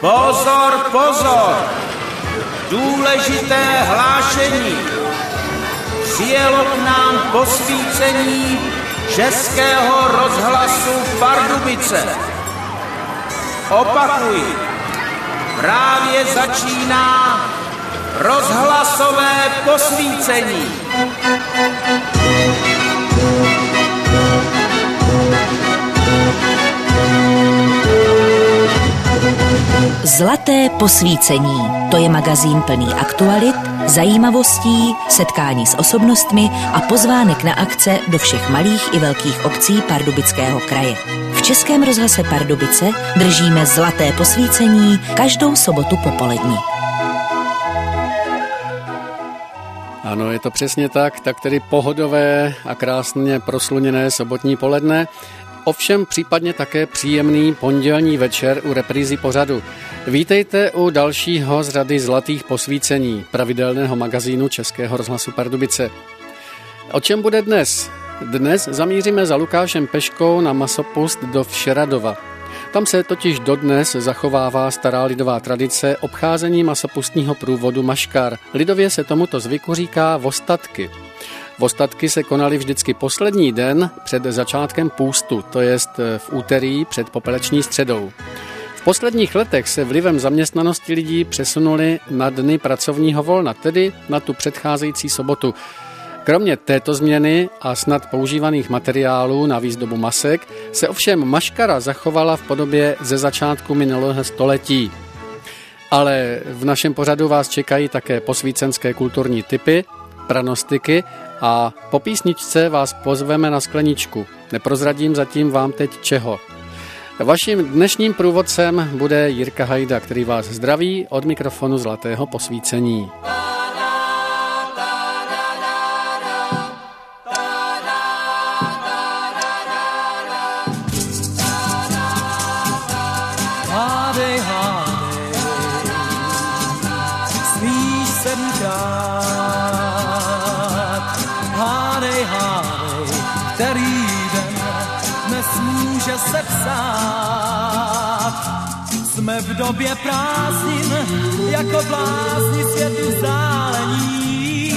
Pozor, pozor! Důležité hlášení. Přijelo k nám posvícení Českého rozhlasu Pardubice. Opakuji, právě začíná rozhlasové posvícení. Zlaté posvícení. To je magazín plný aktualit, zajímavostí, setkání s osobnostmi a pozvánek na akce do všech malých i velkých obcí Pardubického kraje. V Českém rozhlase Pardubice držíme zlaté posvícení každou sobotu popolední. Ano, je to přesně tak tedy pohodové a krásně prosluněné sobotní poledne. Ovšem případně také příjemný pondělní večer u reprízy pořadu. Vítejte u dalšího z řady zlatých posvícení pravidelného magazínu Českého rozhlasu Pardubice. O čem bude dnes? Dnes zamíříme za Lukášem Peškou na masopust do Všeradova. Tam se totiž dodnes zachovává stará lidová tradice obcházení masopustního průvodu Maškar. Lidově se tomuto zvyku říká vostatky. Vostatky se konaly vždycky poslední den před začátkem půstu, to jest v úterý před popeleční středou. V posledních letech se vlivem zaměstnanosti lidí přesunuli na dny pracovního volna, tedy na tu předcházející sobotu. Kromě této změny a snad používaných materiálů na výzdobu masek se ovšem maškara zachovala v podobě ze začátku minulého století. Ale v našem pořadu vás čekají také posvícenské kulturní typy, pranostiky a po písničce vás pozveme na skleničku. Neprozradím zatím vám teď čeho. Vaším dnešním průvodcem bude Jirka Hajda, který vás zdraví od mikrofonu zlatého posvícení. Jsme v době prázdnin, jako blázni světu vzdálení.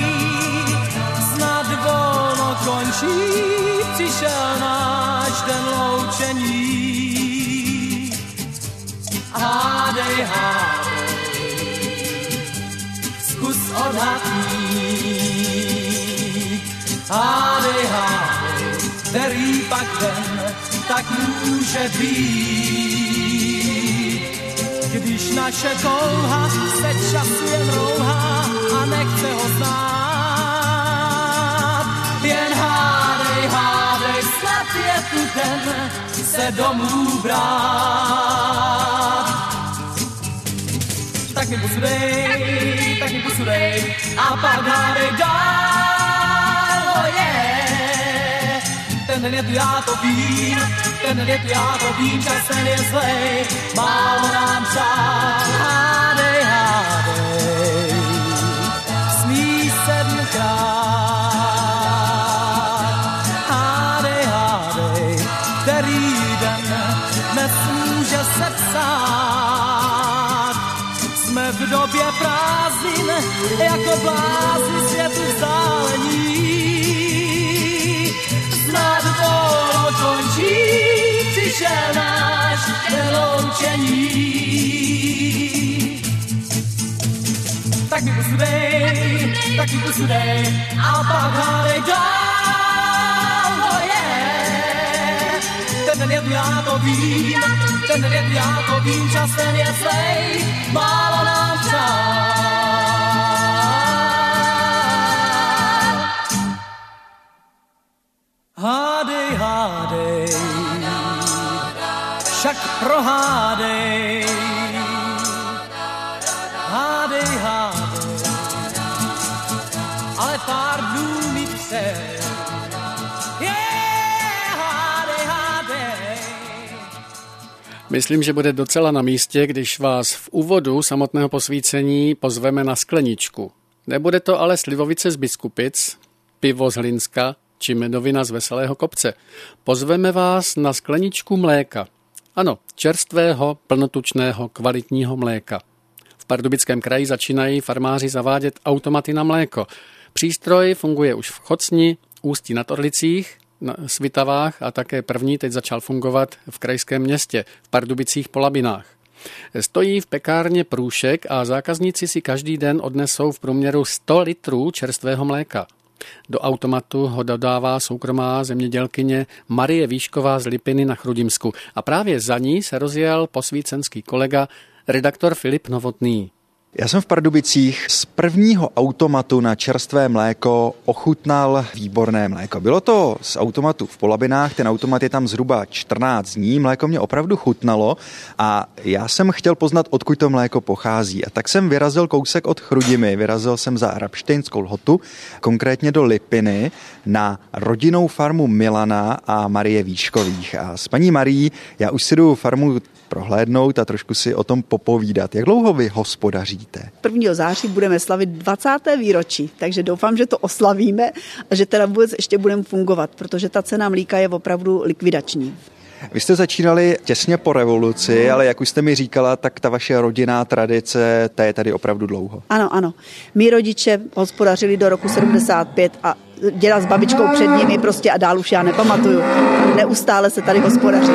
Snad volno končí, přišel náš den loučení. Hádej, hádej, zkus odhadnít. Hádej, hádej, který pak den tak může být. Když naše touha se času jen rouhá a nechce ho znát. Jen hádej, hádej, snad je tu ten se domů brát. Tak mi posudej a pak hádej dál, oh yeah. Ten je tu, já to vím, čas ten je zlej, málo nám přál. Hádej, hádej, smí 7krát. Hádej, hádej, který den dnes může se psát. Jsme v době prázdnin, jako blázni světu vzdálení. Snad volno končí, přišel náš vyloučení. Tak mi posudej a pak hádej dál, oh yeah. Ten je tu, já to vím, čas ten je zlej, málo nám přál. Hádej, hádej, však prohádej. Hádej, hádej, ale pár dnů mi před. Hádej, hádej. Myslím, že bude docela na místě, když vás v úvodu samotného posvícení pozveme na skleničku. Nebude to ale slivovice z Biskupic, pivo z Hlinska či medovina z Veselého kopce. Pozveme vás na skleničku mléka. Ano, čerstvého, plnotučného, kvalitního mléka. V Pardubickém kraji začínají farmáři zavádět automaty na mléko. Přístroj funguje už v Chocni, Ústí nad Orlicích, na Svitavách a také první teď začal fungovat v krajském městě, v Pardubicích po Labinách. Stojí v pekárně Průšek a zákazníci si každý den odnesou v průměru 100 litrů čerstvého mléka. Do automatu ho dodává soukromá zemědělkyně Marie Výšková z Lipiny na Chrudimsku a právě za ní se rozjel posvícenský kolega, redaktor Filip Novotný. Já jsem v Pardubicích z prvního automatu na čerstvé mléko ochutnal výborné mléko. Bylo to z automatu v Polabinách, ten automat je tam zhruba 14 dní, mléko mě opravdu chutnalo a já jsem chtěl poznat, odkud to mléko pochází. A tak jsem vyrazil kousek od Chrudimi, vyrazil jsem za Rabštejnskou Lhotu, konkrétně do Lipiny, na rodinnou farmu Milana a Marie Výškových. A s paní Marií já už si jdu farmu prohlédnout a trošku si o tom popovídat. Jak dlouho vy hospodaříte? 1. září budeme slavit 20. výročí, takže doufám, že to oslavíme a že teda vůbec ještě budeme fungovat, protože ta cena mlíka je opravdu likvidační. Vy jste začínali těsně po revoluci, ale jak už jste mi říkala, tak ta vaše rodinná tradice, ta je tady opravdu dlouho. Ano. Mí rodiče hospodařili do roku 75 a děda s babičkou před nimi prostě a dál už já nepamatuju. Neustále se tady hospodaří.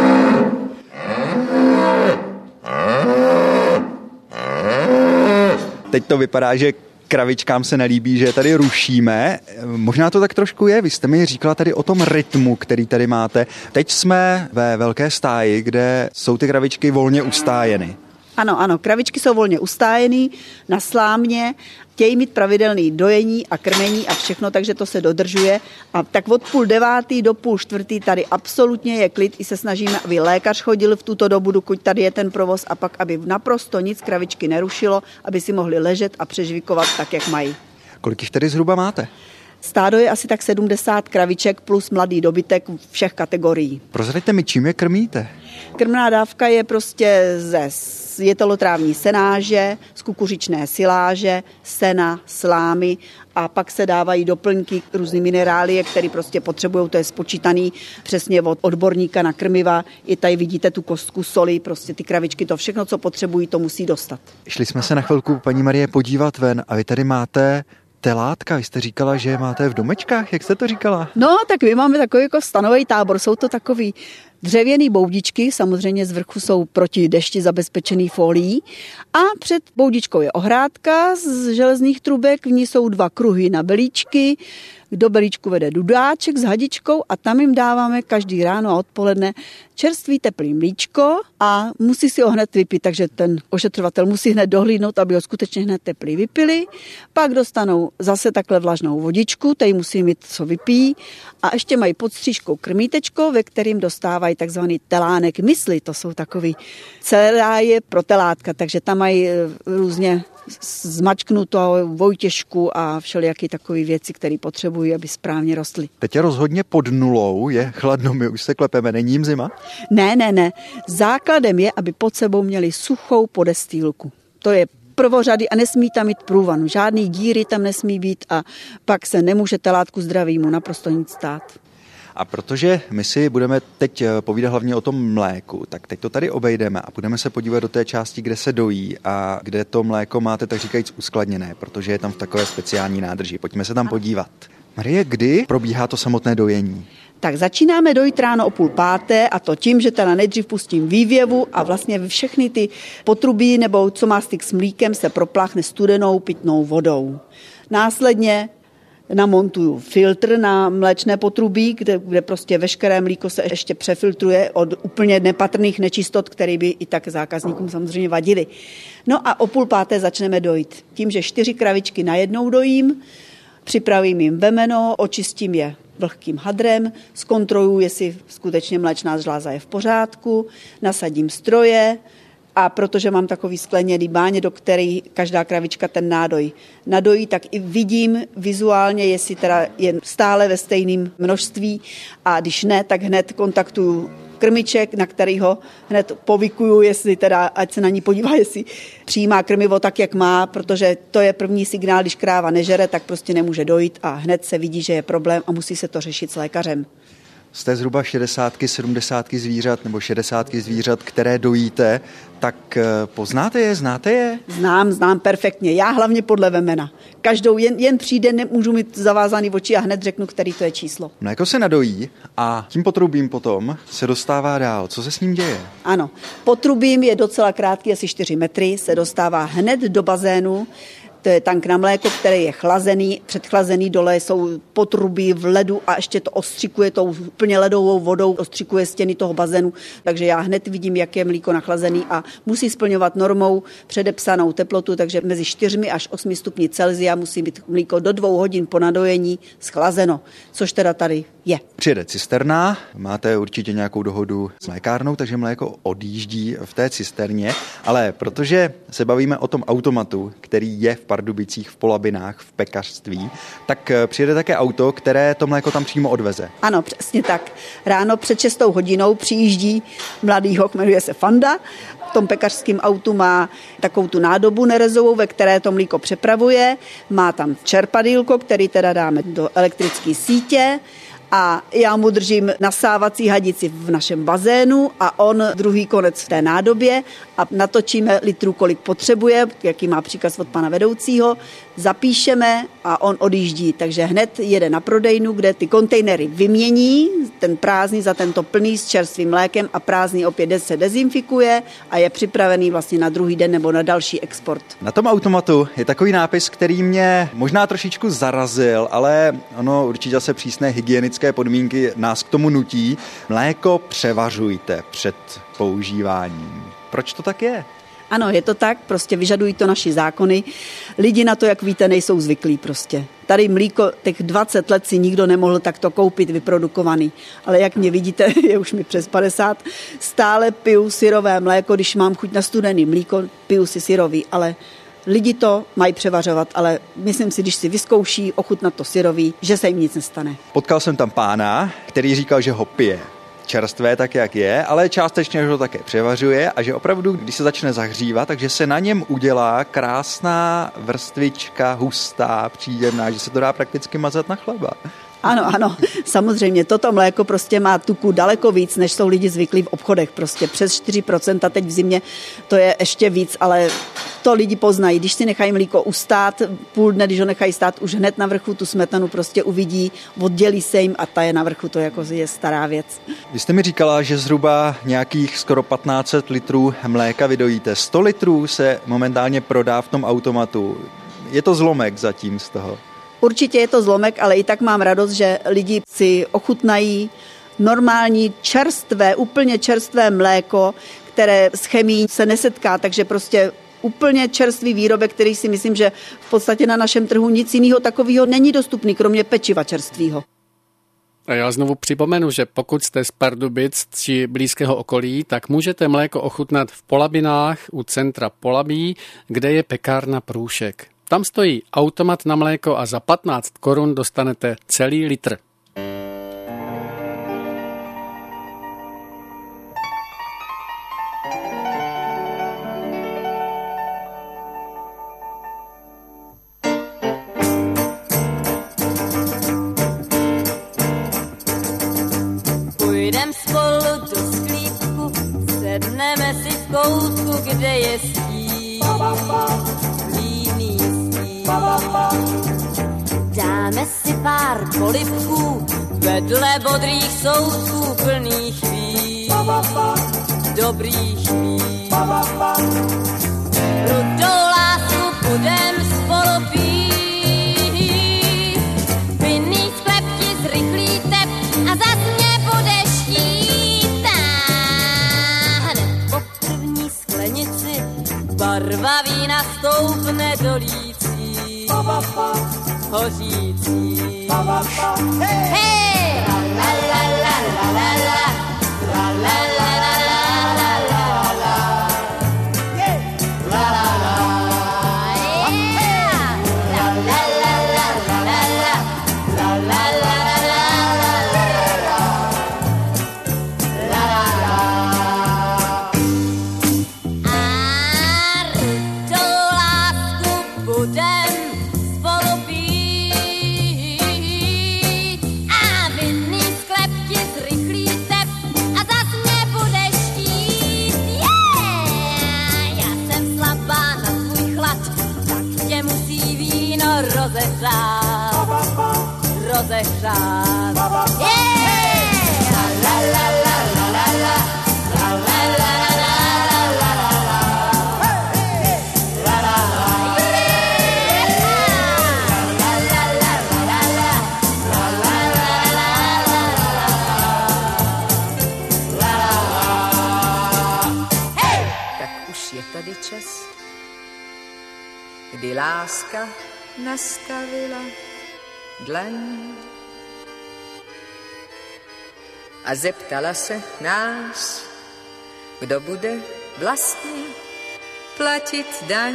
Teď to vypadá, že kravičkám se nelíbí, že je tady rušíme. Možná to tak trošku je. Vy jste mi říkala tady o tom rytmu, který tady máte. Teď jsme ve velké stáji, kde jsou ty kravičky volně ustájeny. Ano, kravičky jsou volně ustájený na slámě, chtějí mít pravidelný dojení a krmení a všechno, takže to se dodržuje. A tak od 8:30 do 15:30 tady absolutně je klid, i se snažíme, aby lékař chodil v tuto dobu, dokud tady je ten provoz a pak, aby naprosto nic kravičky nerušilo, aby si mohli ležet a přežvikovat tak, jak mají. Kolik jich tady zhruba máte? Stádo je asi tak 70 kraviček plus mladý dobytek všech kategorií. Prozraďte mi, čím je krmíte? Krmná dávka je prostě ze jetolotrávní senáže, z kukuřičné siláže, sena, slámy a pak se dávají doplňky, různý minerálie, které prostě potřebují, to je spočítaný přesně od odborníka na krmiva. I tady vidíte tu kostku soli, prostě ty kravičky, to všechno, co potřebují, to musí dostat. Šli jsme se na chvilku, paní Marie, podívat ven a vy tady máte telátka, vy jste říkala, že máte v domečkách, jak jste to říkala? No, tak my máme takový jako stanový tábor, jsou to takový dřevěný boudičky, samozřejmě z vrchu jsou proti dešti zabezpečený folií a před boudičkou je ohrádka z železných trubek, v ní jsou 2 kruhy na belíčky, do belíčku vede dudáček s hadičkou a tam jim dáváme každý ráno a odpoledne čerstvý teplý mlíčko a musí si ho hned vypít, takže ten ošetřovatel musí hned dohlídnout, aby ho skutečně hned teplý vypili. Pak dostanou zase takhle vlažnou vodičku, tady musí mít co vypijí a ještě mají pod střížkou krmítečko, ve kterým dostávají takzvaný telánek mysli, to jsou takový celáje pro telátka, takže tam mají různě zmačknutou vojtěžku a všelijaké takové věci, které potřebují, aby správně rostly. Teď je rozhodně pod nulou, je chladno, my už se klepeme, není jim zima? Ne. Základem je, aby pod sebou měli suchou podestýlku. To je prvořady a nesmí tam mít průvan. Žádný díry tam nesmí být a pak se nemůže telátku zdravýmu naprosto nic stát. A protože my si budeme teď povídat hlavně o tom mléku, tak teď to tady obejdeme a budeme se podívat do té části, kde se dojí a kde to mléko máte tak říkajíc uskladněné, protože je tam v takové speciální nádrži. Pojďme se tam podívat. Marie, kdy probíhá to samotné dojení? Tak začínáme dojít ráno o 4:30 a to tím, že teda nejdřív pustím vývěvu a vlastně všechny ty potrubí nebo co má styk s mlíkem se propláchne studenou pitnou vodou. Následně namontuju filtr na mléčné potrubí, kde prostě veškeré mlíko se ještě přefiltruje od úplně nepatrných nečistot, které by i tak zákazníkům samozřejmě vadily. No a o 4:30 začneme dojít. Tím, že 4 kravičky najednou dojím, připravím jim vemeno, očistím je vlhkým hadrem, zkontroluji, jestli skutečně mléčná žláza je v pořádku, nasadím stroje a protože mám takový skleněný báně, do který každá kravička ten nádoj nadojí, tak i vidím vizuálně, jestli teda je stále ve stejném množství a když ne, tak hned kontaktuju krmiček, na který ho hned povykuju, jestli teda, ať se na ní podívá, jestli přijímá krmivo tak, jak má, protože to je první signál, když kráva nežere, tak prostě nemůže dojít a hned se vidí, že je problém a musí se to řešit s lékařem. Z té zhruba 60, 70 zvířat nebo 60 zvířat, které dojíte, tak poznáte je, znáte je? Znám perfektně. Já hlavně podle vemena. Každou jen přijde, nemůžu mít zavázaný oči a hned řeknu, který to je číslo. Mléko se nadojí a tím potrubím potom se dostává dál. Co se s ním děje? Ano, potrubím je docela krátký, asi 4 metry, se dostává hned do bazénu. To je tank na mléko, který je chlazený, předchlazený, dole jsou potrubí v ledu a ještě to ostřikuje tou úplně ledovou vodou, ostřikuje stěny toho bazénu, takže já hned vidím, jak je mlíko nachlazený a musí splňovat normou předepsanou teplotu, takže mezi 4 až 8 stupni Celsia musí být mlíko do 2 hodin po nadojení schlazeno, což teda tady je. Přijede cisterna, máte určitě nějakou dohodu s mlékárnou, takže mléko odjíždí v té cisterně, ale protože se bavíme o tom automatu, který je v Pardubicích, v Polabinách, v pekařství, tak přijede také auto, které to mléko tam přímo odveze. Ano, přesně tak. Ráno před 6 hodinou přijíždí mladý hoch, jmenuje se Fanda. V tom pekařském autu má takovou tu nádobu nerezovou, ve které to mlíko přepravuje. Má tam čerpadýlko, který teda dáme do elektrické sítě. A já mu držím nasávací hadici v našem bazénu a on druhý konec v té nádobě a natočíme litrů, kolik potřebuje, jaký má příkaz od pana vedoucího, zapíšeme a on odjíždí. Takže hned jede na prodejnu, kde ty kontejnery vymění, ten prázdný za tento plný s čerstvým mlékem a prázdný opět se dezinfikuje a je připravený vlastně na druhý den nebo na další export. Na tom automatu je takový nápis, který mě možná trošičku zarazil, ale ono určitě zase přísné hygienické podmínky nás k tomu nutí. Mléko převařujte před používáním. Proč to tak je? Ano, je to tak, prostě vyžadují to naši zákony. Lidi na to, jak víte, nejsou zvyklí prostě. Tady mlíko, těch 20 let si nikdo nemohl takto koupit vyprodukovaný. Ale jak mě vidíte, je už mi přes 50, stále piju syrové mléko, když mám chuť na studený mlíko, piju si syrový, ale lidi to mají převařovat, ale myslím si, když si vyzkouší ochutnat to syrový, že se jim nic nestane. Potkal jsem tam pána, který říkal, že ho pije čerstvé tak, jak je, ale částečně ho také převařuje a že opravdu, když se začne zahřívat, takže se na něm udělá krásná vrstvička, hustá, příjemná, že se to dá prakticky mazat na chleba. Ano, samozřejmě, toto mléko prostě má tuku daleko víc, než jsou lidi zvyklí v obchodech, prostě přes 4%, a teď v zimě to je ještě víc, ale to lidi poznají, když si nechají mlíko ustát, půl dne, když ho nechají stát, už hned na vrchu tu smetanu prostě uvidí, oddělí se jim a ta je na vrchu, to jako je stará věc. Vy jste mi říkala, že zhruba nějakých skoro 1500 litrů mléka vydojíte. 100 litrů se momentálně prodá v tom automatu. Je to zlomek zatím z toho? Určitě je to zlomek, ale i tak mám radost, že lidi si ochutnají normální čerstvé, úplně čerstvé mléko, které s chemií se nesetká, takže prostě úplně čerstvý výrobek, který si myslím, že v podstatě na našem trhu nic jiného takového není dostupný, kromě pečiva čerstvého. A já znovu připomenu, že pokud jste z Pardubic či blízkého okolí, tak můžete mléko ochutnat v Polabinách u centra Polabí, kde je pekárna Průšek. Tam stojí automat na mléko a za 15 korun dostanete celý litr. Půjdem spolu do sklípku, sedneme si v koutku, kde je stín. Líný stín. Dáme si pár polivků, vedle bodrých soutků plných vín. Dobrých vín. Rudou lásku budem spolu pít. Vinný sklep ti zrychlí tep a zas mě budeš chtít. Hned po první sklenici barva vína stoupne dolící, hořící. Hej! La la la la la la la la la la la la la. Budem spolu pít a rozehřát, rozehřát. Yeah! La la la la la la, la la la la la la la la. La la la. La la la la la la, la la la la la la la. Hej! Tak už je tady čas, kdy láska nastavila dlaň a zeptala se nás, kdo bude vlastně platit daň.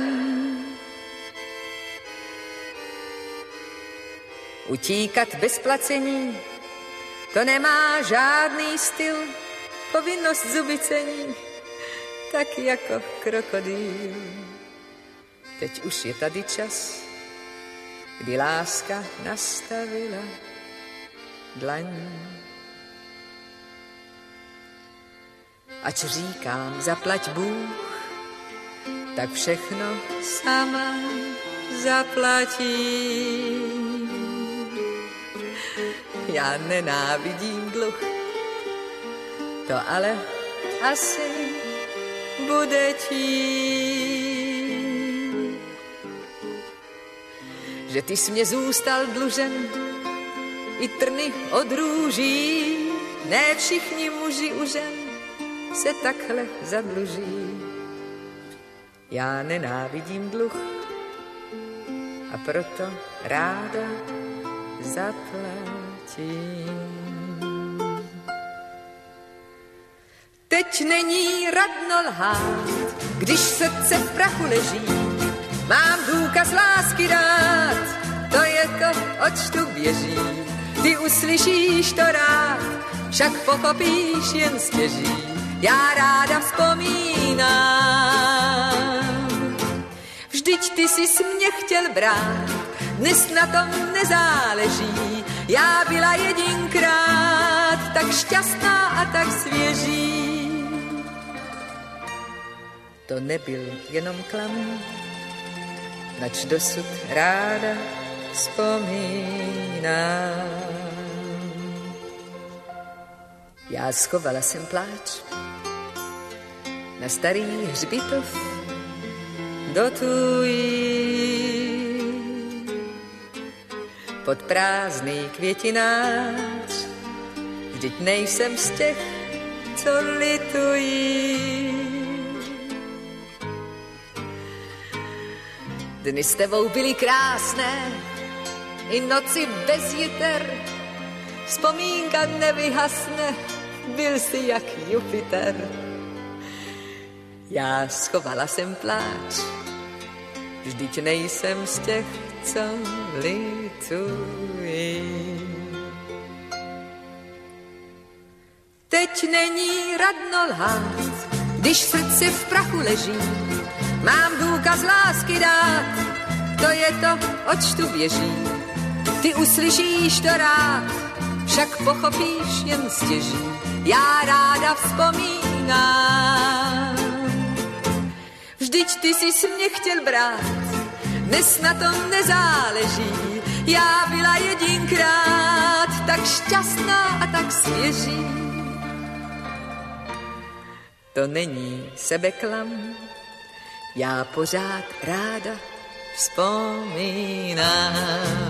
Utíkat bez placení, to nemá žádný styl, povinnost zuby cení, tak jako krokodýl. Teď už je tady čas, kdy láska nastavila dlaň. Ač říkám, zaplať Bůh, tak všechno sama zaplatí. Já nenávidím dluh, to ale asi bude tím, že ty jsi mě zůstal dlužen i trny od růží. Ne všichni muži u žen se takhle zadluží. Já nenávidím dluh a proto ráda zaplatím. Teď není radno lhát, když srdce v prachu leží. Mám důkaz lásky dát, to je to, oč tu běží. Ty uslyšíš to rád, však pochopíš jen stěží. Já ráda vzpomínám. Vždyť ty jsi mě chtěl brát, dnes na tom nezáleží. Já byla jedinkrát tak šťastná a tak svěží. To nebyl jenom klam, nač dosud ráda vzpomínám. Já schovala jsem pláč na starý hřbitov do tují pod prázdný květinář. Vždyť nejsem z těch, co litují. Dny s tebou byly krásné, i noci bez jiter. Vzpomínka nevyhasne, byl jsi jak Jupiter. Já schovala jsem pláč, vždyť nejsem z těch, co litují. Teď není radno lhát, když srdce v prachu leží. Mám důkaz lásky dát, to je to, oč tu běží. Ty uslyšíš to rád, však pochopíš jen stěží. Já ráda vzpomínám. Vždyť ty jsi mě chtěl brát, dnes na tom nezáleží. Já byla jedinkrát tak šťastná a tak svěží. To není sebeklam, já pořád ráda vzpomínám.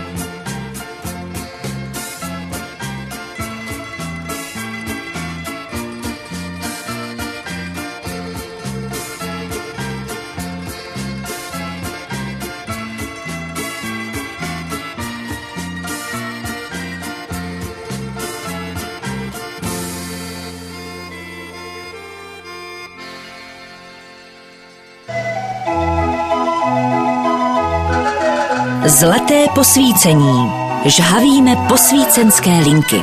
Zlaté posvícení. Žhavíme posvícenské linky.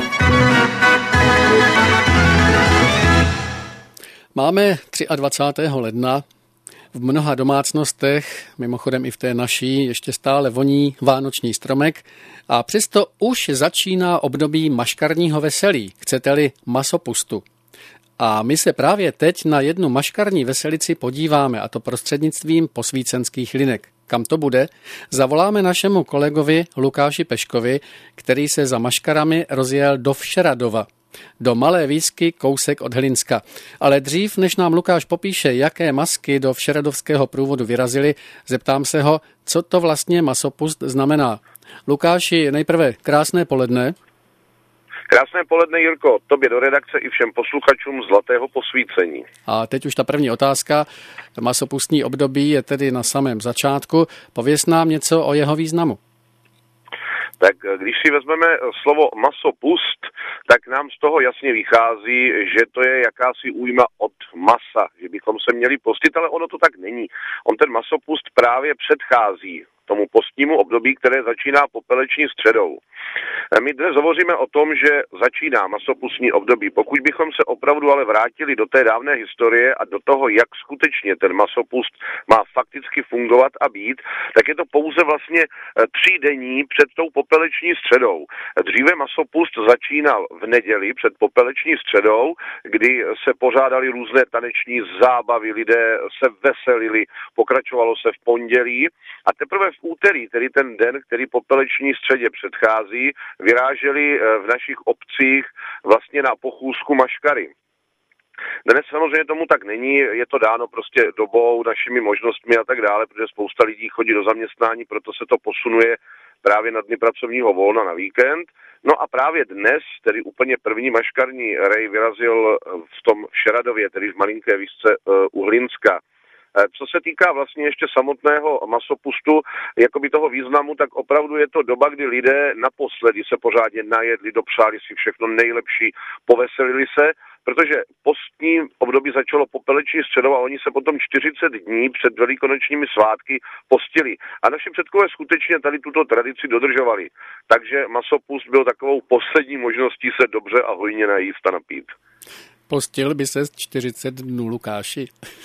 Máme 23. ledna. V mnoha domácnostech, mimochodem i v té naší, ještě stále voní vánoční stromek a přesto už začíná období maškarního veselí, chcete-li masopustu. A my se právě teď na jednu maškarní veselici podíváme, a to prostřednictvím posvícenských linek. kam to bude, zavoláme našemu kolegovi Lukáši Peškovi, který se za maškarami rozjel do Všeradova, do Malé Výsky kousek od Hlinska. Ale dřív, než nám Lukáš popíše, jaké masky do všeradovského průvodu vyrazily, zeptám se ho, co to vlastně masopust znamená. Lukáši, nejprve krásné poledne. Krásné poledne, Jirko, tobě do redakce i všem posluchačům Zlatého posvícení. A teď už ta první otázka. Masopustní období je tedy na samém začátku. Pověz nám něco o jeho významu. Tak když si vezmeme slovo masopust, tak nám z toho jasně vychází, že to je jakási újma od masa, že bychom se měli postit, ale ono to tak není. On ten masopust právě předchází tomu postnímu období, které začíná popeleční středou. My dnes hovoříme o tom, že začíná masopustní období. Pokud bychom se opravdu ale vrátili do té dávné historie a do toho, jak skutečně ten masopust má fakticky fungovat a být, tak je to pouze vlastně 3 dní před tou popeleční středou. Dříve masopust začínal v neděli před popeleční středou, kdy se pořádaly různé taneční zábavy, lidé se veselili, pokračovalo se v pondělí a teprve v úterý, tedy ten den, který popeleční středě předchází, vyráželi v našich obcích vlastně na pochůzku maškary. Dnes samozřejmě tomu tak není, je to dáno prostě dobou, našimi možnostmi a tak dále, protože spousta lidí chodí do zaměstnání, proto se to posunuje právě na dny pracovního volna na víkend. No a právě dnes, tedy úplně první maškarní rej vyrazil v tom Všeradově, tedy v Malinké Výšce u Hlinska. Co se týká vlastně ještě samotného masopustu, jakoby toho významu, tak opravdu je to doba, kdy lidé naposledy se pořádně najedli, dopřáli si všechno nejlepší, poveselili se, protože postní období začalo popeleční středou a oni se potom 40 dní před velikonočními svátky postili. A naši předkové skutečně tady tuto tradici dodržovali. Takže masopust byl takovou poslední možností se dobře a hojně najíst a napít. Postil by se 40 dnů, Lukáši?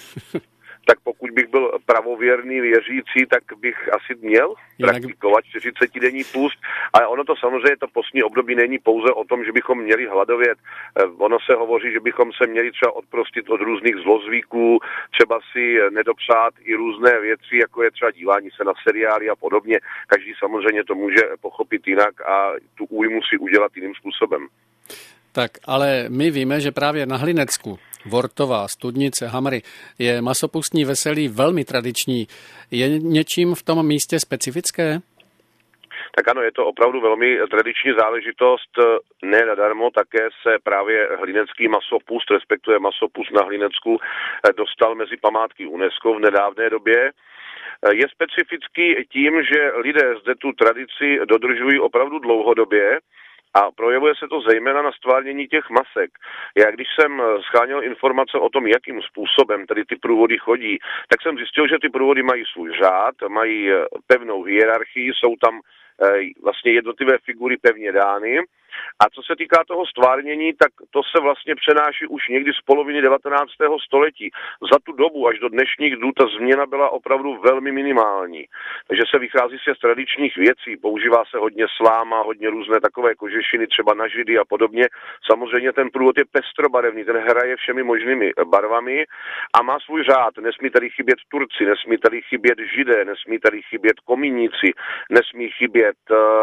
Tak pokud bych byl pravověrný věřící, tak bych asi měl praktikovat 40-denní půst, ale ono to samozřejmě, to postní období není pouze o tom, že bychom měli hladovět. Ono se hovoří, že bychom se měli třeba odprostit od různých zlozvyků, třeba si nedopřát i různé věci, jako je třeba dívání se na seriály a podobně. Každý samozřejmě to může pochopit jinak a tu újmu si udělat jiným způsobem. Tak, ale my víme, že právě na Hlinecku, Vortová, Studnice, Hamry, je masopustní veselí velmi tradiční. Je něčím v tom místě specifické? Tak ano, je to opravdu velmi tradiční záležitost. Ne nadarmo také se právě hlinecký masopust, respektive masopust na Hlinecku, dostal mezi památky UNESCO v nedávné době. Je specifický tím, že lidé zde tu tradici dodržují opravdu dlouhodobě, a projevuje se to zejména na stvárnění těch masek. Já když jsem sháněl informace o tom, jakým způsobem tedy ty průvody chodí, tak jsem zjistil, že ty průvody mají svůj řád, mají pevnou hierarchii, jsou tam vlastně jednotlivé figury pevně dány. A co se týká toho stvárnění, tak to se vlastně přenáší už někdy z poloviny 19. století. Za tu dobu až do dnešních dnů ta změna byla opravdu velmi minimální. Takže se vychází z tradičních věcí, používá se hodně sláma, hodně různé takové kožešiny, třeba na židy a podobně. Samozřejmě ten průvod je pestrobarevný, ten hraje všemi možnými barvami a má svůj řád. Nesmí tady chybět Turci, nesmí tady chybět Židé, nesmí tady chybět Komíníci, nesmí chybět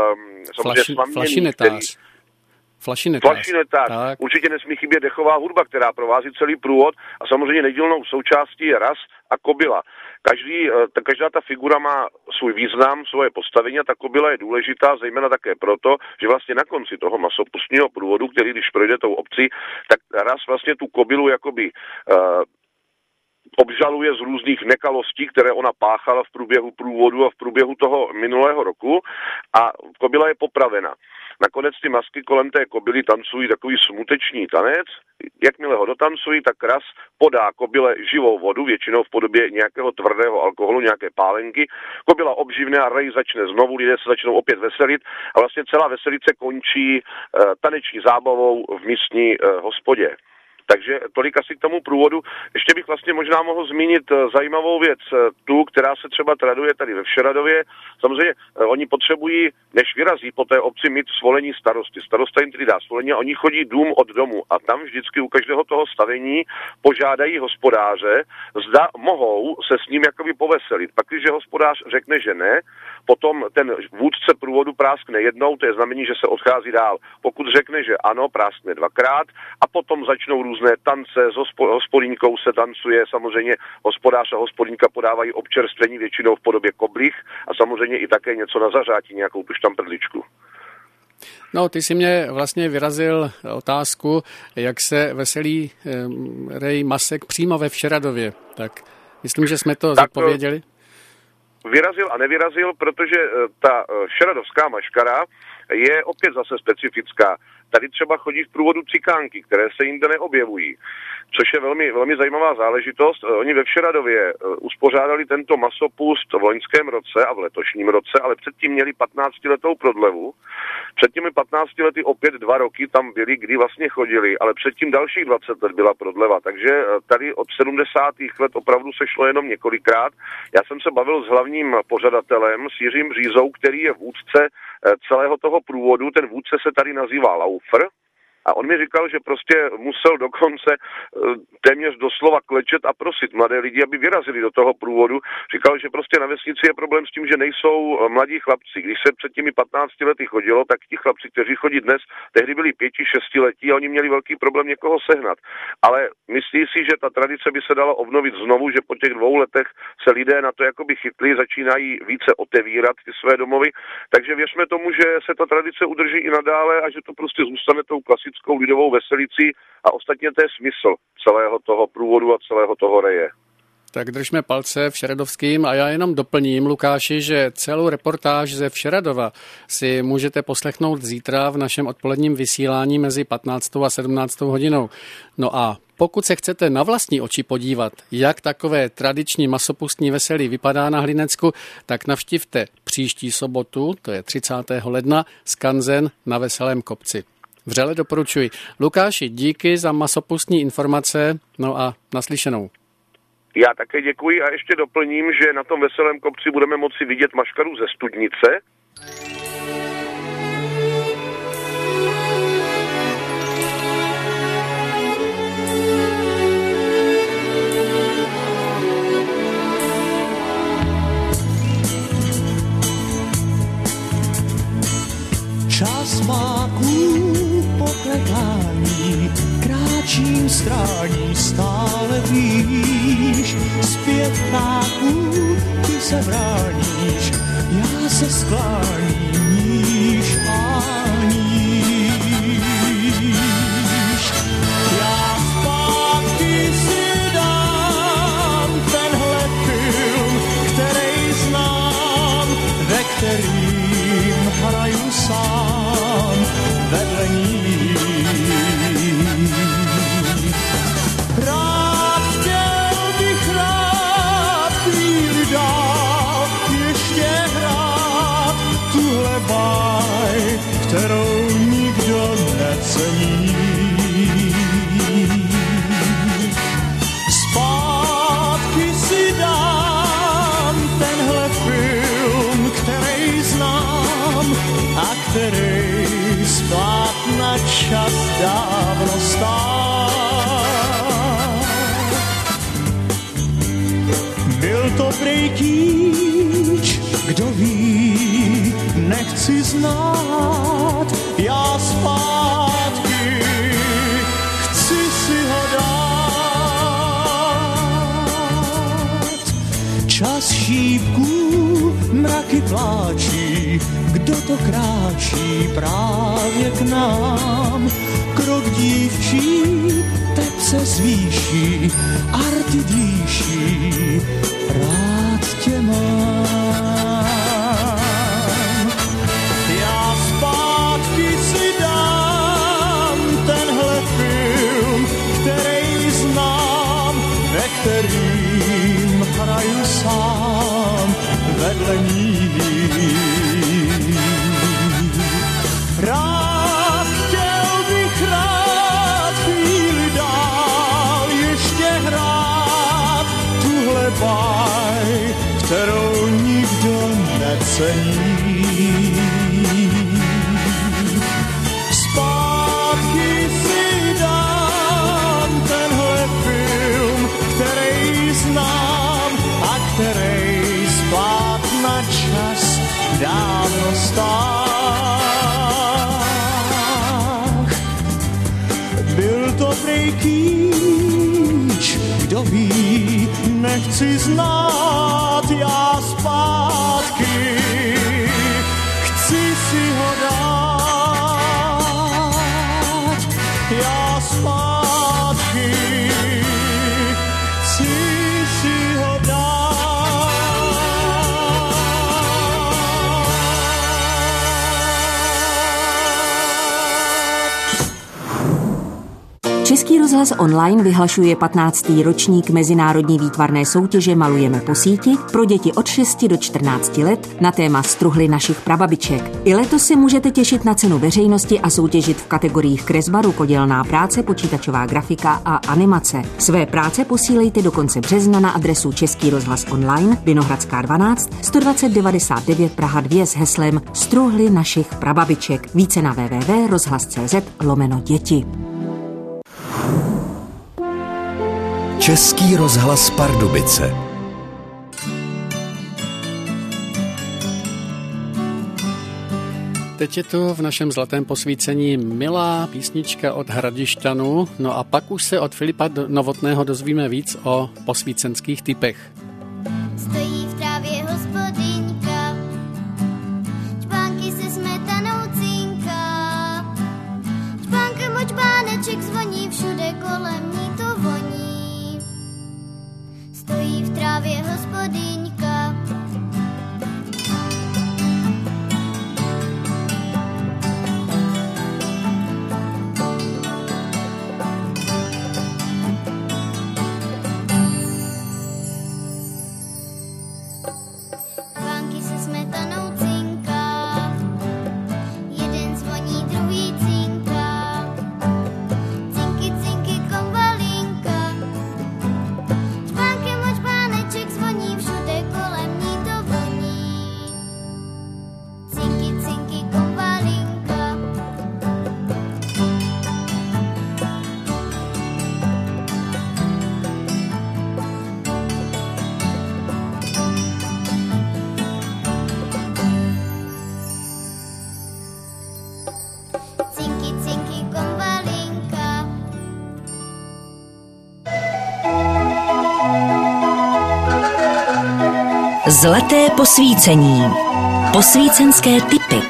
Flašinetář. Určitě nesmí chybět dechová hudba, která provází celý průvod a samozřejmě nedílnou součástí je ras a kobyla. Každá ta figura má svůj význam, svoje postavení a ta kobyla je důležitá, zejména také proto, že vlastně na konci toho masopustního průvodu, který když projde tou obcí, tak ras vlastně tu kobylu jakoby obžaluje z různých nekalostí, které ona páchala v průběhu průvodu a v průběhu toho minulého roku a kobyla je popravena. Nakonec ty masky kolem té kobyly tancují takový smuteční tanec. Jakmile ho dotancují, tak ras podá kobyle živou vodu, většinou v podobě nějakého tvrdého alkoholu, nějaké pálenky. Kobyla obživne a rej začne znovu, lidé se začnou opět veselit a vlastně celá veselice končí taneční zábavou v místní hospodě. Takže tolik asi k tomu průvodu. Ještě bych vlastně možná mohl zmínit zajímavou věc, tu, která se třeba traduje tady ve Všeradově. Samozřejmě oni potřebují, než vyrazí po té obci, mít svolení starosty. Starosta jim tedy dá svolení a oni chodí dům od domu a tam vždycky u každého toho stavení požádají hospodáře, zda mohou se s ním jakoby poveselit. Pak, když hospodář řekne, že ne, potom ten vůdce průvodu práskne jednou, to je znamení, že se odchází dál. Pokud řekne, že ano, práskne dvakrát a potom začnou různé tance, s hospodínkou se tancuje, samozřejmě hospodář a hospodínka podávají občerstvení většinou v podobě koblih a samozřejmě i také něco na zařátí, nějakou tu štamprdličku. No, ty si mě vlastně vyrazil otázku, jak se veselí Rej Masek přímo ve Všeradově. Tak myslím, že jsme to zodpověděli. Vyrazil a nevyrazil, protože ta všeradovská maškara je opět zase specifická. Tady třeba chodí v průvodu cikánky, které se jinde neobjevují, což je velmi, velmi zajímavá záležitost. Oni ve Všeradově uspořádali tento masopust v loňském roce a v letošním roce, ale předtím měli 15letou prodlevu. Před těmi 15 lety opět 2 roky tam byli, kdy vlastně chodili, ale předtím dalších 20 let byla prodleva. Takže tady od 70. let opravdu se šlo jenom několikrát. Já jsem se bavil s hlavním pořadatelem, s Jiřím Řízou, který je vůdce celého toho průvodu. Ten vůdce se tady nazývá Laufer. A on mi říkal, že prostě musel dokonce téměř doslova klečet a prosit mladé lidi, aby vyrazili do toho průvodu. Říkal, že prostě na vesnici je problém s tím, že nejsou mladí chlapci. Když se před těmi 15 lety chodilo, tak ti chlapci, kteří chodí dnes, tehdy byli 5-6 letí a oni měli velký problém někoho sehnat. Ale myslí si, že ta tradice by se dala obnovit znovu, že po těch 2 letech se lidé na to jakoby chytli, začínají více otevírat ty své domovy. Takže věřme tomu, že se ta tradice udrží i nadále a že to prostě zůstane tou klasickou lidovou veselicí a ostatně to je smysl celého toho průvodu a celého toho reje. Tak držme palce Všeradovským a já jenom doplním, Lukáši, že celou reportáž ze Všeradova si můžete poslechnout zítra v našem odpoledním vysílání mezi 15. a 17. hodinou. No a pokud se chcete na vlastní oči podívat, jak takové tradiční masopustní veselí vypadá na Hlinecku, tak navštivte příští sobotu, to je 30. ledna, skanzen na Veselém kopci. Vřele doporučuji. Lukáši, díky za masopustní informace, no a naslyšenou. Já také děkuji a ještě doplním, že na tom Veselém kopci budeme moci vidět maškaru ze Studnice. Čas máků poklekání, kráčím strání stále blíž. Zpět ptáků, ty se bráníš, já se skláním níž a níž. Já zpátky si dám tenhle film, který znám, ve kterým hraju sám vedle ní. Rád chtěl bych rád chvíli dál ještě hrát tuhle báj, kterou nikdo necení. Zpátky si dám tenhle film, který znám a který spát na čas dávno stál. Byl to prej kýč, kdo ví, nechci znát, já zpátky chci si ho dát. Čas šípků, mraky pláčí, kdo to kráčí právě k nám. Krok dívčí, tep se zvýší, arty dýší, rád tě mám. Já zpátky si dám tenhle film, který znám, ve kterým hraju sám vedle ní. Rád chtěl bych rád chvíli dát sní. Zpátky si dám tenhle film, který znám a který spát na čas dávno stál. Byl to prej kýč, kdo ví, nechci znát já zpátky, chci si ho dát, já zpátky, chci si ho dát. Český rozhlas online vyhlašuje 15. ročník mezinárodní výtvarné soutěže Malujeme po síti pro děti od 6 do 14 let na téma Struhly našich prababiček. I letos se můžete těšit na cenu veřejnosti a soutěžit v kategoriích kresba, rukodělná práce, počítačová grafika a animace. Své práce posílejte do konce března na adresu Český rozhlas online, Vinohradská 12, 120 99 Praha 2 s heslem Struhly našich prababiček. Více na www.rozhlas.cz/děti. Český rozhlas Pardubice. Teď je tu v našem zlatém posvícení milá písnička od Hradišťanů, no a pak už se od Filipa Novotného dozvíme víc o posvícenských typech. Stojí v trávě hospodyňka, čbánky se smetanou cinká, čbánkem od čbáneček zvoní, všude kolem ní to voní. Stojí v trávě hospodyňka, čbánky se smetanou cinká, jeden zvoní, druhý cinká, cinky, cinky, konvalinka, čbánkem od čbáneček zvoní, všude kolem ní to voní. Cinky, cinky, konvalinka, cinky, cinky, konvalinka. Zlaté posvícení. Posvícenské typy.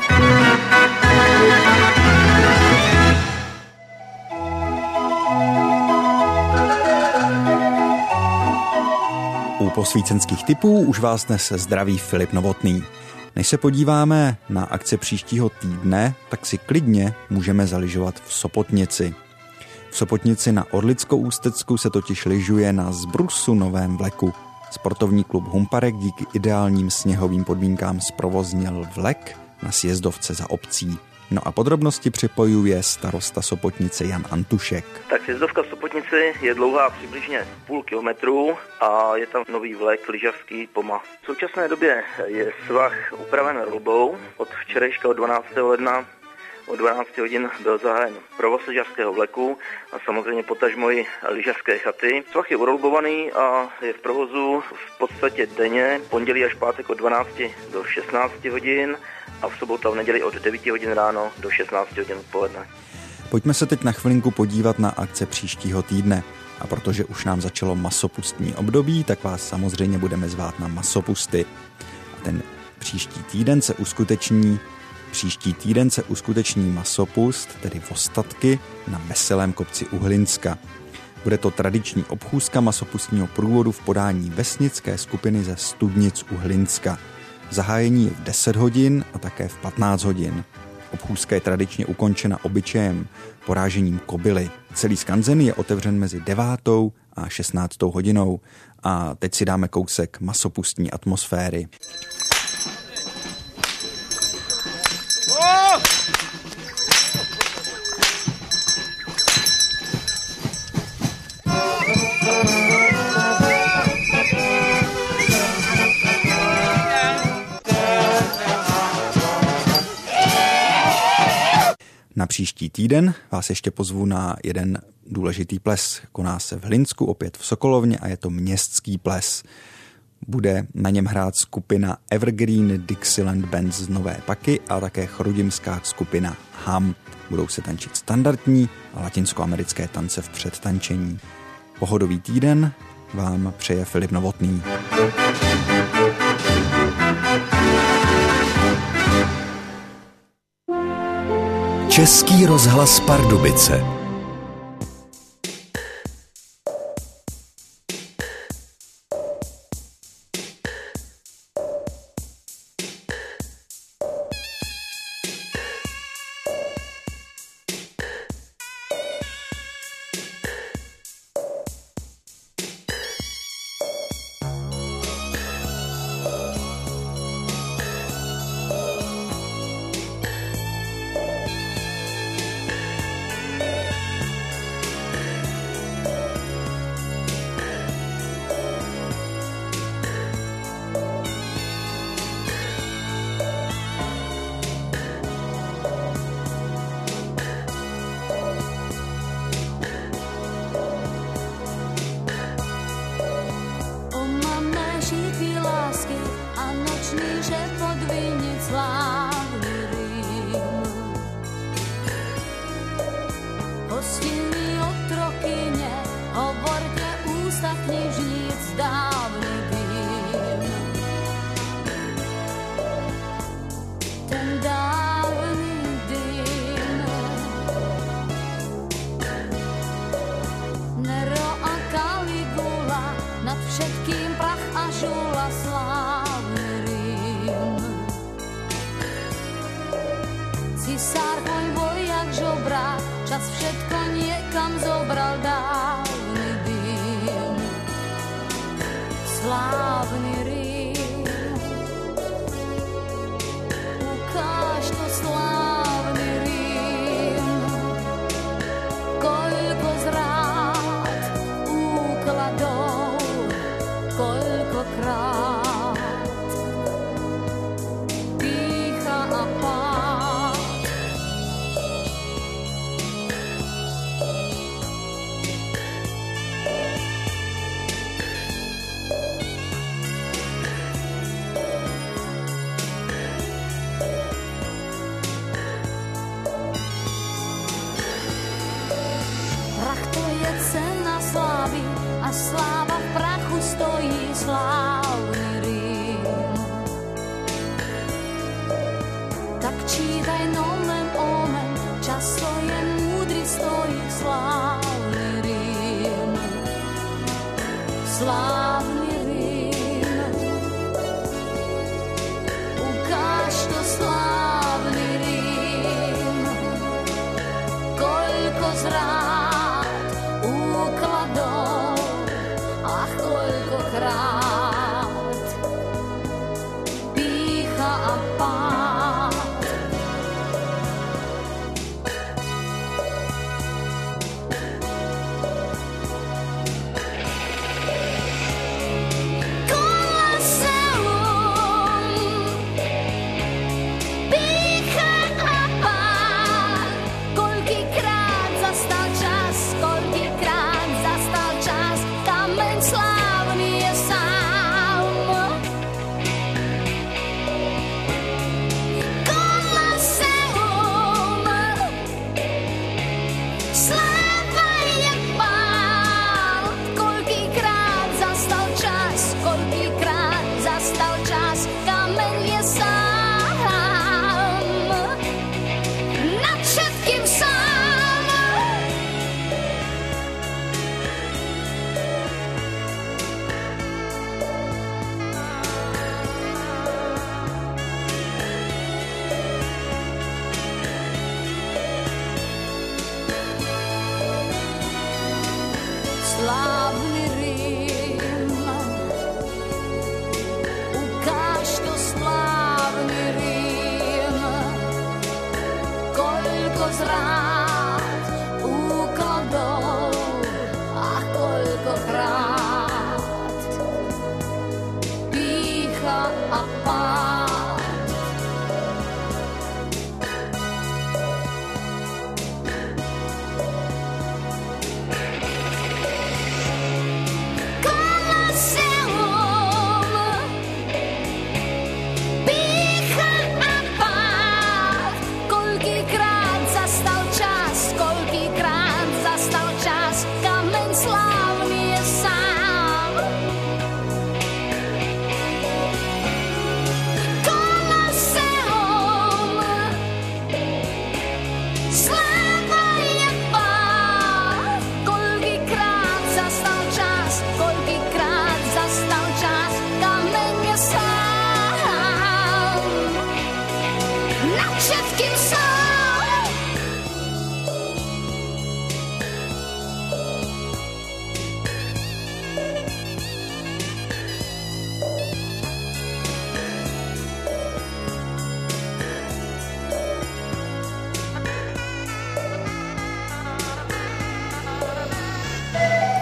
U posvícenských typů už vás dnes zdraví Filip Novotný. Než se podíváme na akce příštího týdne, tak si klidně můžeme zalyžovat v Sopotnici. V Sopotnici na Orlicko-Ústecku se totiž lyžuje na Zbrusu Novém Vleku. Sportovní klub Humparek díky ideálním sněhovým podmínkám zprovoznil vlek na sjezdovce za obcí. No a podrobnosti připojuje starosta Sopotnice Jan Antušek. Tak sjezdovka v Sopotnici je dlouhá přibližně půl kilometru a je tam nový vlek lyžařský Poma. V současné době je svah upraven rolbou. Od včerejška od 12. ledna od 12 hodin byl zahájen provoz lyžařského vleku a samozřejmě potažmo i lyžařské chaty. Svah je urolbovaný a je v provozu v podstatě denně, pondělí až pátek od 12 do 16 hodin a v sobotu a v neděli od 9 hodin ráno do 16 hodin odpoledne. Pojďme se teď na chvilinku podívat na akce příštího týdne. A protože už nám začalo masopustní období, tak vás samozřejmě budeme zvát na masopusty. A ten příští týden se uskuteční masopust, tedy Vostatky, na Veselém kopci u Hlinska. Bude to tradiční obchůzka masopustního průvodu v podání vesnické skupiny ze Studnic u Hlinska. Zahájení je v 10 hodin a také v 15 hodin. Obchůzka je tradičně ukončena obyčejem porážením kobily. Celý skanzen je otevřen mezi 9. a 16. hodinou. A teď si dáme kousek masopustní atmosféry. Na příští týden vás ještě pozvu na jeden důležitý ples. Koná se v Hlinsku, opět v Sokolovně a je to městský ples. Bude na něm hrát skupina Evergreen Dixieland Band z Nové Paky a také chrudimská skupina Ham. Budou se tančit standardní a latinskoamerické tance v předtančení. Pohodový týden vám přeje Filip Novotný. Český rozhlas Pardubice.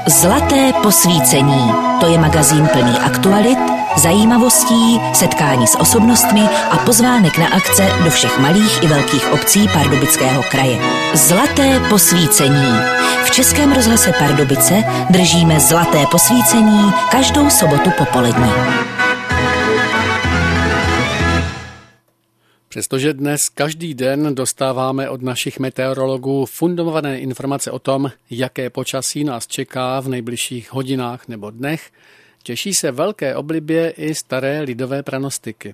Zlaté posvícení. To je magazín plný aktualit, zajímavostí, setkání s osobnostmi a pozvánek na akce do všech malých i velkých obcí Pardubického kraje. Zlaté posvícení. V Českém rozhlase Pardubice držíme zlaté posvícení každou sobotu popolední. Přestože dnes každý den dostáváme od našich meteorologů fundované informace o tom, jaké počasí nás čeká v nejbližších hodinách nebo dnech, těší se velké oblibě i staré lidové pranostiky.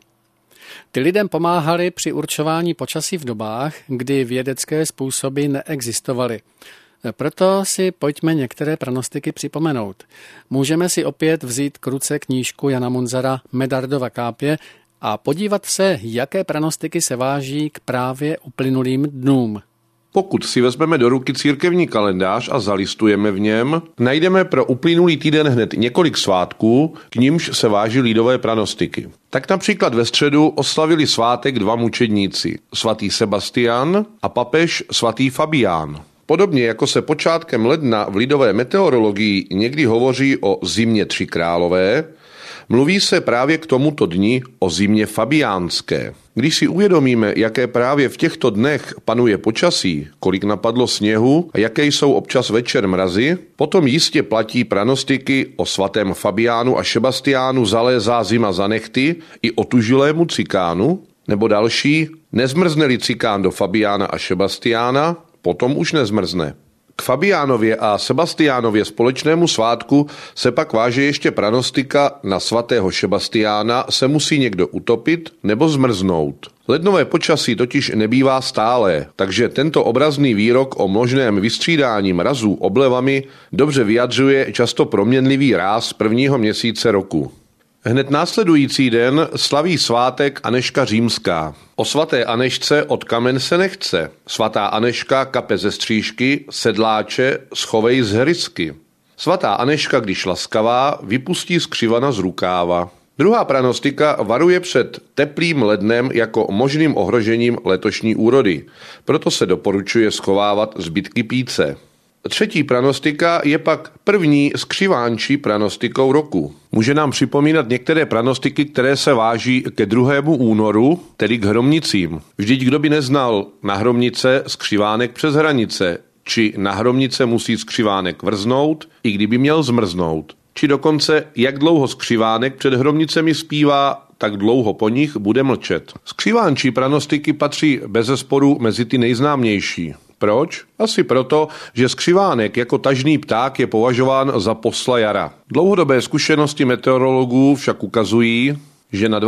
Ty lidem pomáhaly při určování počasí v dobách, kdy vědecké způsoby neexistovaly. Proto si pojďme některé pranostiky připomenout. Můžeme si opět vzít k ruce knížku Jana Munzara Medardova kápě a podívat se, jaké pranostiky se váží k právě uplynulým dnům. Pokud si vezmeme do ruky církevní kalendář a zalistujeme v něm, najdeme pro uplynulý týden hned několik svátků, k nimž se váží lidové pranostiky. Tak například ve středu oslavili svátek dva mučedníci, svatý Sebastián a papež svatý Fabián. Podobně jako se počátkem ledna v lidové meteorologii někdy hovoří o zimě tři králové, mluví se právě k tomuto dni o zimě fabiánské. Když si uvědomíme, jaké právě v těchto dnech panuje počasí, kolik napadlo sněhu a jaké jsou občas večer mrazy, potom jistě platí pranostiky o svatém Fabiánu a Sebastiánu zalézá zima za nechty i otužilému cikánu, nebo další, nezmrzne-li cikán do Fabiána a Sebastiána, potom už nezmrzne. K Fabiánově a Sebastiánově společnému svátku se pak váže ještě pranostika na svatého Sebastiána se musí někdo utopit nebo zmrznout. Lednové počasí totiž nebývá stálé, takže tento obrazný výrok o možném vystřídání mrazů oblevami dobře vyjadřuje často proměnlivý ráz prvního měsíce roku. Hned následující den slaví svátek Anežka Římská. O svaté Anežce od kamen se nechce. Svatá Anežka kape ze střížky, sedláče schovej z hrysky. Svatá Anežka, když laskavá, vypustí skřivana z rukáva. Druhá pranostika varuje před teplým lednem jako možným ohrožením letošní úrody. Proto se doporučuje schovávat zbytky píce. Třetí pranostika je pak první skřivánčí pranostikou roku. Může nám připomínat některé pranostiky, které se váží ke 2. únoru, tedy k hromnicím. Vždyť kdo by neznal na hromnice skřivánek přes hranice, či na hromnice musí skřivánek vrznout, i kdyby měl zmrznout. Či dokonce, jak dlouho skřivánek před hromnicemi zpívá, tak dlouho po nich bude mlčet. Skřivánčí pranostiky patří bezesporu mezi ty nejznámější. Proč? Asi proto, že skřivánek jako tažný pták je považován za posla jara. Dlouhodobé zkušenosti meteorologů však ukazují, že na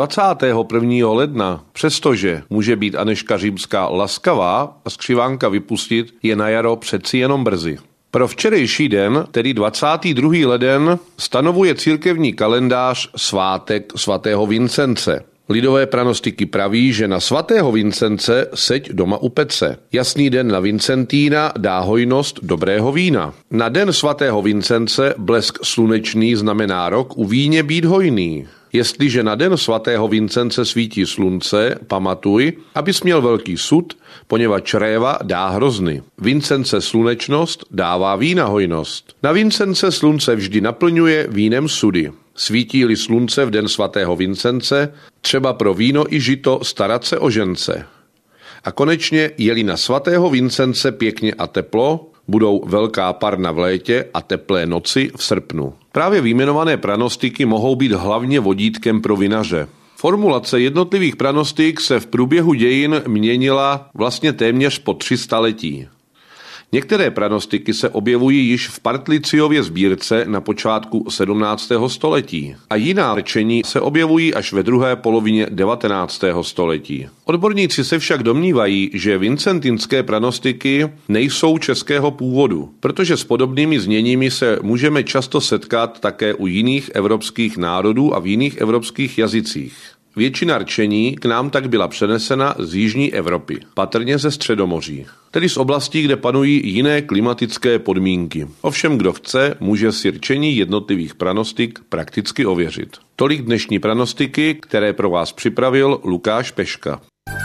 21. ledna, přestože může být Anežka Římská laskavá a skřivánka vypustit, je na jaro přeci jenom brzy. Pro včerejší den, tedy 22. leden, stanovuje církevní kalendář svátek svatého Vincence. Lidové pranostiky praví, že na svatého Vincence seď doma u pece. Jasný den na Vincentína dá hojnost dobrého vína. Na den svatého Vincence blesk slunečný znamená rok u víně být hojný. Jestliže na den svatého Vincence svítí slunce, pamatuj, abys měl velký sud, poněvadž réva dá hrozny. Vincence slunečnost dává vína hojnost. Na Vincence slunce vždy naplňuje vínem sudy. Svítí-li slunce v den svatého Vincence, třeba pro víno i žito starat se o žence. A konečně, je-li na svatého Vincence pěkně a teplo, budou velká parna v létě a teplé noci v srpnu. Právě vyjmenované pranostiky mohou být hlavně vodítkem pro vinaře. Formulace jednotlivých pranostik se v průběhu dějin měnila vlastně téměř po 300 letí. Některé pranostiky se objevují již v Partliciově sbírce na počátku 17. století a jiná rčení se objevují až ve druhé polovině 19. století. Odborníci se však domnívají, že vincentinské pranostiky nejsou českého původu, protože s podobnými zněními se můžeme často setkat také u jiných evropských národů a v jiných evropských jazycích. Většina rčení k nám tak byla přenesena z jižní Evropy, patrně ze Středomoří, tedy z oblastí, kde panují jiné klimatické podmínky. Ovšem, kdo chce, může si rčení jednotlivých pranostik prakticky ověřit. Tolik dnešní pranostiky, které pro vás připravil Lukáš Peška.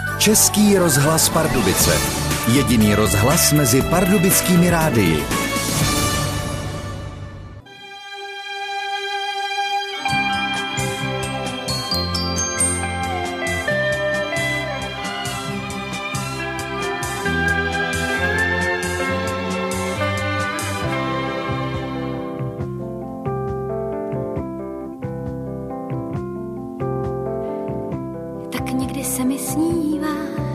Český rozhlas Pardubice. Jediný rozhlas mezi pardubickými rádii. se mi snívá,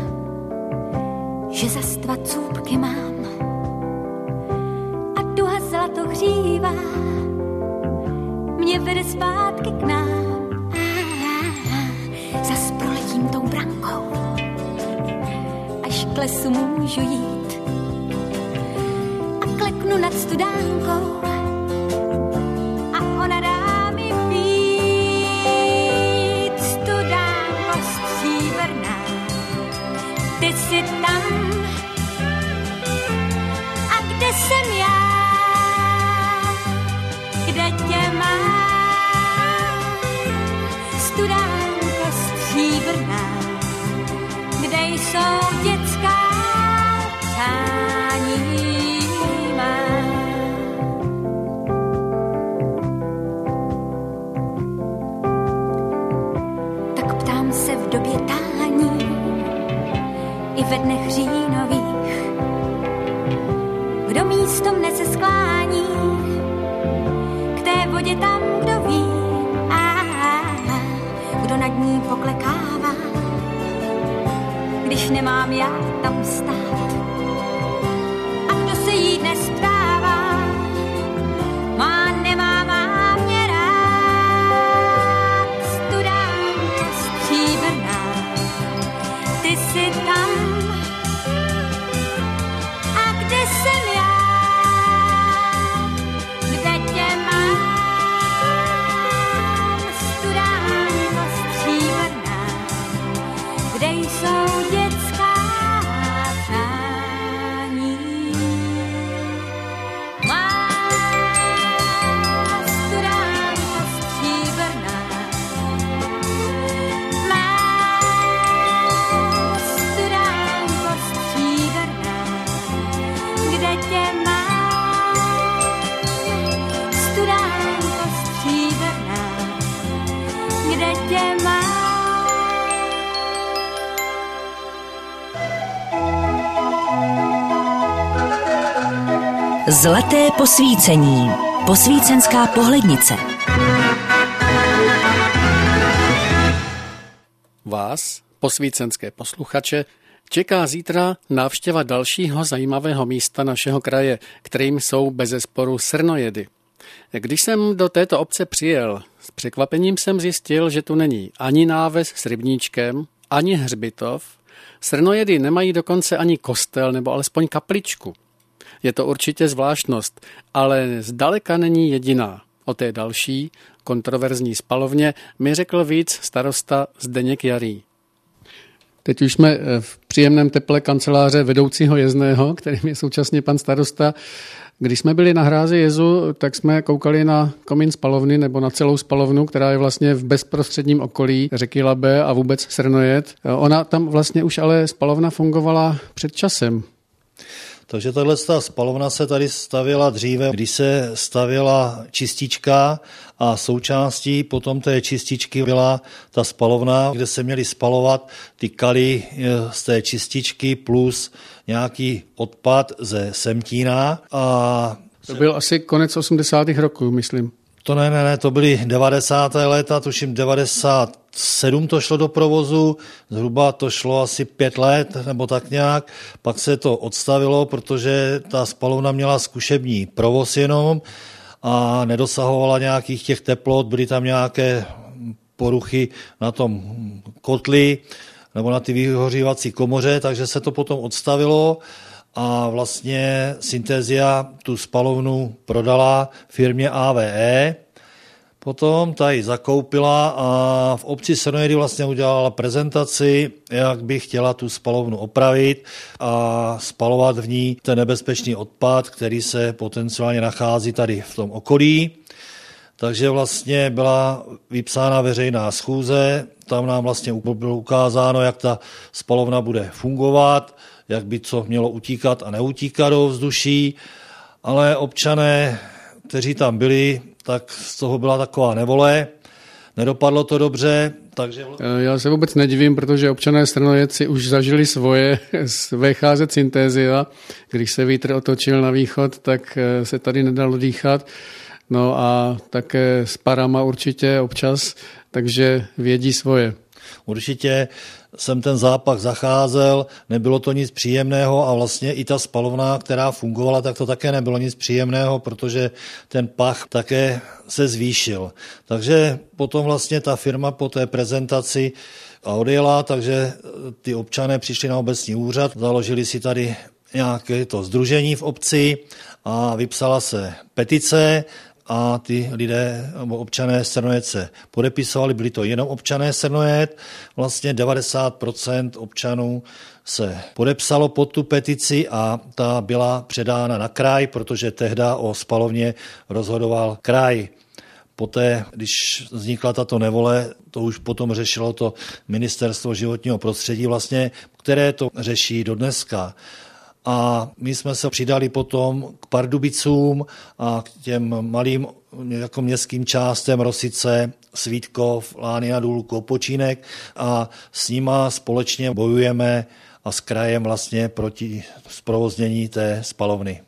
že zas 2 cůpky mám a duha zlato hřívá, mě vede zpátky k nám. Zas proletím tou brankou, až k lesu můžu jít a kleknu nad studánkou a ona dá mi pít. Studánko stříbrná, ty jsi tam, a kde jsem já, kde tě mám. Studánko stříbrná, kde jsou dětská přání má. Tak ptám se v době tání i ve dnech říjnových, kdo místo mne se sklání k té vodě tam, kdo ví, kdo nad ní poklekává, když nemám já tam stát, a kdo se jí dnes ptává, má, nemá, má mě rád. Studánko stříbrná, ty jsi tam, a kde jsem já, kde tě mám. Studánko stříbrná, kde jsou dětská přání má. Studánko stříbrná, má. Studánko stříbrná, kde tě mám. Studánko stříbrná, kde tě mám. Zlaté posvícení. Posvícenská pohlednice. Vás, posvícenské posluchače, čeká zítra návštěva dalšího zajímavého místa našeho kraje, kterým jsou bezesporu Srnojedy. Když jsem do této obce přijel, s překvapením jsem zjistil, že tu není ani náves s rybníčkem, ani hřbitov. Srnojedy nemají dokonce ani kostel nebo alespoň kapličku. Je to určitě zvláštnost, ale zdaleka není jediná. O té další, kontroverzní spalovně, mi řekl víc starosta Zdeněk Jarý. Teď už jsme v příjemném teple kanceláře vedoucího jezného, kterým je současně pan starosta. Když jsme byli na hrázi jezu, tak jsme koukali na komín spalovny nebo na celou spalovnu, která je vlastně v bezprostředním okolí řeky Labe a vůbec Srnojed. Ona tam vlastně už ale spalovna fungovala před časem. Takže tahle spalovna se tady stavěla dříve, když se stavěla čistička a součástí potom té čističky byla ta spalovna, kde se měly spalovat ty kaly z té čističky plus nějaký odpad ze Semtína. A to byl asi konec 80. roků, myslím. To ne, to byly 90. léta, tuším 97 to šlo do provozu, zhruba to šlo asi 5 let nebo tak nějak, pak se to odstavilo, protože ta spalovna měla zkušební provoz jenom a nedosahovala nějakých těch teplot, byly tam nějaké poruchy na tom kotli nebo na ty vyhořívací komoře, takže se to potom odstavilo a vlastně Synthesia tu spalovnu prodala firmě AVE. Potom ta ji zakoupila a v obci Srnojedy vlastně udělala prezentaci, jak by chtěla tu spalovnu opravit a spalovat v ní ten nebezpečný odpad, který se potenciálně nachází tady v tom okolí. Takže vlastně byla vypsána veřejná schůze, tam nám vlastně bylo ukázáno, jak ta spalovna bude fungovat, jak by co mělo utíkat a neutíkat do vzduší, ale občané, kteří tam byli, tak z toho byla taková nevole, nedopadlo to dobře, takže... Já se vůbec nedivím, protože občané Srnojed si už zažili svoje z VHZ Synthesia, když se vítr otočil na východ, tak se tady nedalo dýchat, no a také s parama určitě občas, takže vědí svoje. Určitě jsem ten zápach zacházel, nebylo to nic příjemného a vlastně i ta spalovna, která fungovala, tak to také nebylo nic příjemného, protože ten pach také se zvýšil. Takže potom vlastně ta firma po té prezentaci odjela, takže ty občané přišli na obecní úřad, založili si tady nějaké to sdružení v obci a vypsala se petice a ty lidé, občané Strnojet se podepisovali, byli to jenom občané Strnojet, vlastně 90% občanů se podepsalo pod tu petici a ta byla předána na kraj, protože tehdy o spalovně rozhodoval kraj. Poté, když vznikla tato nevole, to už potom řešilo to Ministerstvo životního prostředí, vlastně, které to řeší dodneska. A my jsme se přidali potom k Pardubicům a k těm malým jako městským částem Rosice, Svítkov, Lány nad Důlkou, Počínek a s nima společně bojujeme a s krajem vlastně proti zprovoznění té spalovny.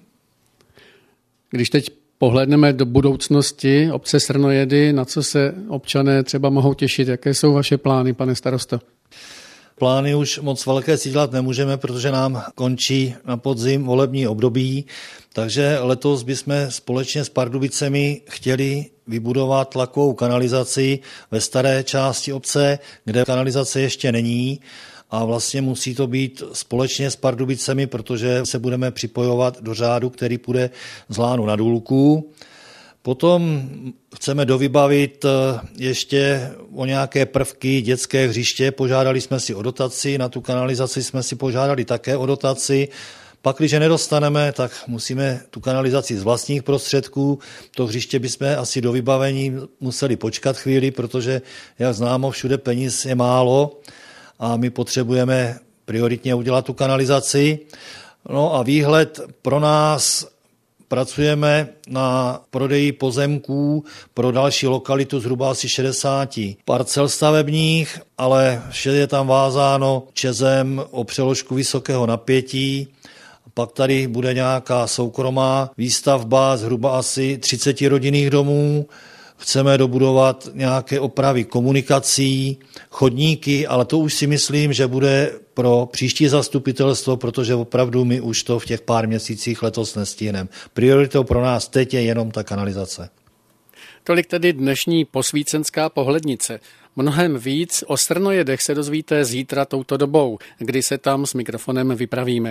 Když teď pohlédneme do budoucnosti obce Strnojedy, na co se občané třeba mohou těšit, jaké jsou vaše plány, pane starosto? Plány už moc velké si dělat nemůžeme, protože nám končí na podzim volební období, takže letos bychom společně s Pardubicemi chtěli vybudovat tlakovou kanalizaci ve staré části obce, kde kanalizace ještě není a vlastně musí to být společně s Pardubicemi, protože se budeme připojovat do řádu, který půjde z Lánu na Důlku. Potom chceme dovybavit ještě o nějaké prvky dětské hřiště. Požádali jsme si o dotaci, na tu kanalizaci jsme si požádali také o dotaci. Pak, když nedostaneme, tak musíme tu kanalizaci z vlastních prostředků. To hřiště bychom asi do vybavení museli počkat chvíli, protože, jak známo, všude peněz je málo a my potřebujeme prioritně udělat tu kanalizaci. No a výhled pro nás: pracujeme na prodeji pozemků pro další lokalitu zhruba asi 60 parcel stavebních, ale vše je tam vázáno ČEZem o přeložku vysokého napětí. Pak tady bude nějaká soukromá výstavba zhruba asi 30 rodinných domů. Chceme dobudovat nějaké opravy komunikací, chodníky, ale to už si myslím, že bude pro příští zastupitelstvo, protože opravdu my už to v těch pár měsících letos nestihneme. Prioritou pro nás teď je jenom ta kanalizace. Tolik tedy dnešní posvícenská pohlednice. Mnohem víc o Strnojedech se dozvíte zítra touto dobou, kdy se tam s mikrofonem vypravíme.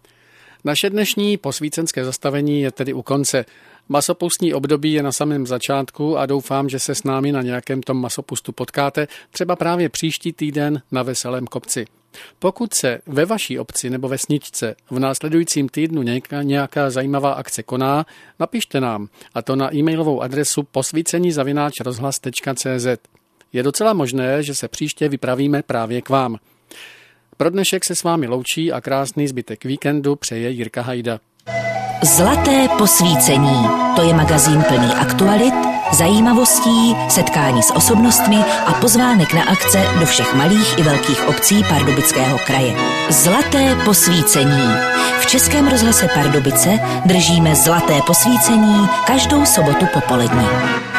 Naše dnešní posvícenské zastavení je tedy u konce. Masopustní období je na samém začátku a doufám, že se s námi na nějakém tom masopustu potkáte, třeba právě příští týden na Veselém kopci. Pokud se ve vaší obci nebo vesničce v následujícím týdnu nějaká zajímavá akce koná, napište nám, a to na e-mailovou adresu posvícení@rozhlas.cz. Je docela možné, že se příště vypravíme právě k vám. Pro dnešek se s vámi loučí a krásný zbytek víkendu přeje Jirka Hajda. Zlaté posvícení. To je magazín plný aktualit, zajímavostí, setkání s osobnostmi a pozvánek na akce do všech malých i velkých obcí Pardubického kraje. Zlaté posvícení. V Českém rozhlase Pardubice držíme zlaté posvícení každou sobotu popolední.